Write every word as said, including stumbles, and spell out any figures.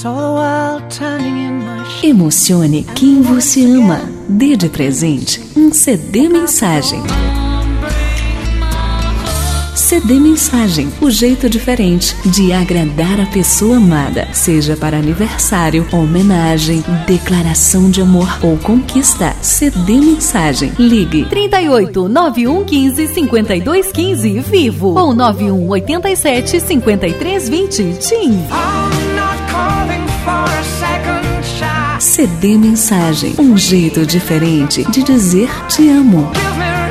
Emocione quem você ama. Dê de presente um C D Mensagem. C D Mensagem, o jeito diferente de agradar a pessoa amada, seja para aniversário, homenagem, declaração de amor ou conquista. C D Mensagem. Ligue trinta e oito, nove um um cinco, cinco dois um cinco Vivo ou nove um oito sete, cinco três dois zero TIM. C D Mensagem, um jeito diferente de dizer te amo.